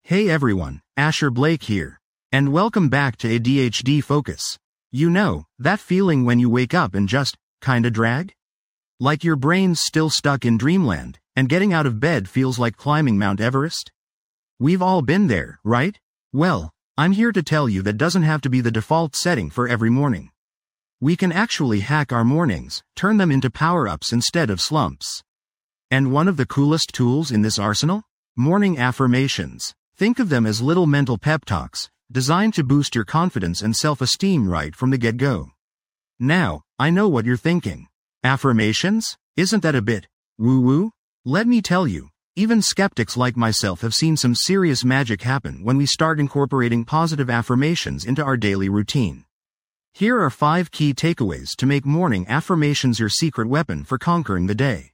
Hey everyone, Asher Blake here. And welcome back to ADHD Focus. You know, that feeling when you wake up and just, kinda drag? Like your brain's still stuck in dreamland, and getting out of bed feels like climbing Mount Everest? We've all been there, right? Well, I'm here to tell you that doesn't have to be the default setting for every morning. We can actually hack our mornings, turn them into power-ups instead of slumps. And one of the coolest tools in this arsenal? Morning affirmations. Think of them as little mental pep talks, designed to boost your confidence and self-esteem right from the get-go. Now, I know what you're thinking. Affirmations? Isn't that a bit woo-woo? Let me tell you, even skeptics like myself have seen some serious magic happen when we start incorporating positive affirmations into our daily routine. Here are 5 key takeaways to make morning affirmations your secret weapon for conquering the day.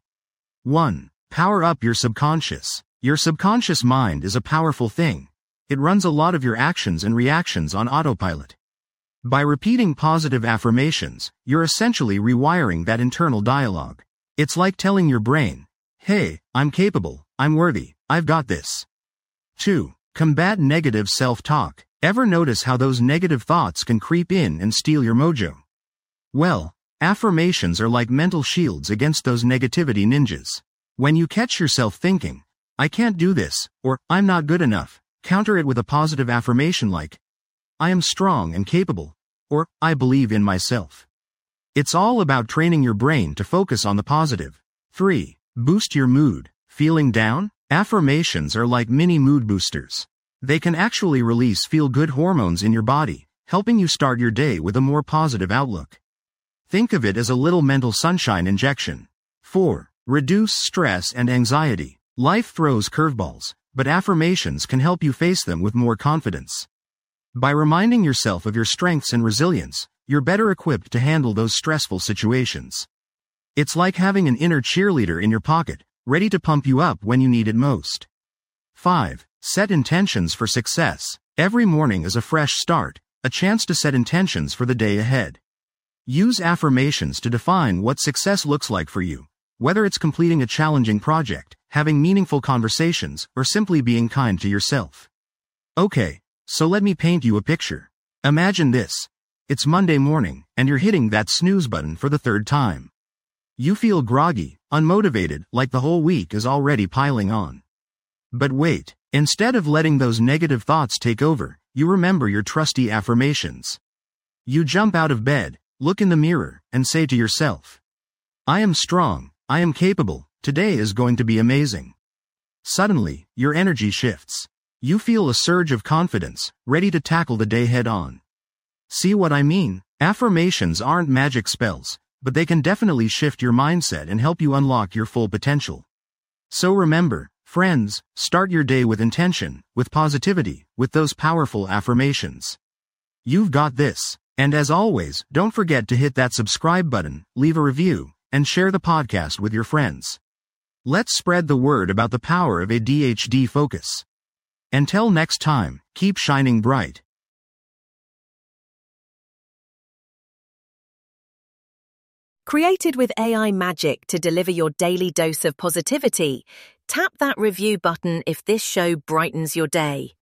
1. Power up your subconscious. Your subconscious mind is a powerful thing. It runs a lot of your actions and reactions on autopilot. By repeating positive affirmations, you're essentially rewiring that internal dialogue. It's like telling your brain, hey, I'm capable, I'm worthy, I've got this. 2. Combat negative self-talk. Ever notice how those negative thoughts can creep in and steal your mojo? Well, affirmations are like mental shields against those negativity ninjas. When you catch yourself thinking, I can't do this, or I'm not good enough, counter it with a positive affirmation like, I am strong and capable, or I believe in myself. It's all about training your brain to focus on the positive. 3. Boost your mood. Feeling down? Affirmations are like mini mood boosters. They can actually release feel-good hormones in your body, helping you start your day with a more positive outlook. Think of it as a little mental sunshine injection. 4. Reduce stress and anxiety. Life throws curveballs, but affirmations can help you face them with more confidence. By reminding yourself of your strengths and resilience, you're better equipped to handle those stressful situations. It's like having an inner cheerleader in your pocket, ready to pump you up when you need it most. 5. Set intentions for success. Every morning is a fresh start, a chance to set intentions for the day ahead. Use affirmations to define what success looks like for you, whether it's completing a challenging project, having meaningful conversations, or simply being kind to yourself. Okay, so let me paint you a picture. Imagine this. It's Monday morning, and you're hitting that snooze button for the 3rd time. You feel groggy, unmotivated, like the whole week is already piling on. But wait, instead of letting those negative thoughts take over, you remember your trusty affirmations. You jump out of bed, look in the mirror, and say to yourself, I am strong, I am capable, today is going to be amazing. Suddenly, your energy shifts. You feel a surge of confidence, ready to tackle the day head on. See what I mean? Affirmations aren't magic spells, but they can definitely shift your mindset and help you unlock your full potential. So remember, friends, start your day with intention, with positivity, with those powerful affirmations. You've got this. And as always, don't forget to hit that subscribe button, leave a review, and share the podcast with your friends. Let's spread the word about the power of ADHD Focus. Until next time, keep shining bright. Created with AI magic to deliver your daily dose of positivity, tap that review button if this show brightens your day.